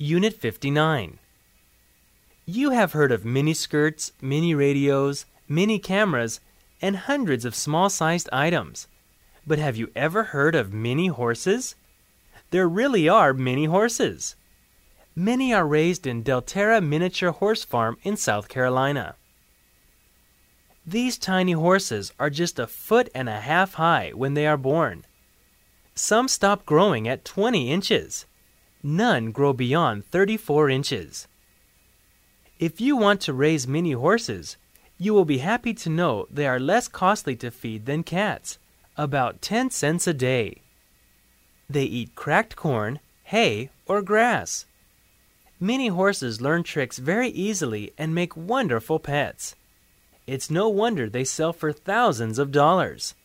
Unit 59. You have heard of mini skirts, mini radios, mini cameras, and hundreds of small-sized items. But have you ever heard of mini horses? There really are mini horses. Many are raised in Delterra Miniature Horse Farm in South Carolina. These tiny horses are just 1.5 feet high when they are born. Some stop growing at 20 inches. None grow beyond 34 inches. If you want to raise mini horses, you will be happy to know they are less costly to feed than cats, about 10 cents a day. They eat cracked corn, hay, or grass. Mini horses learn tricks very easily and make wonderful pets. It's no wonder they sell for thousands of dollars.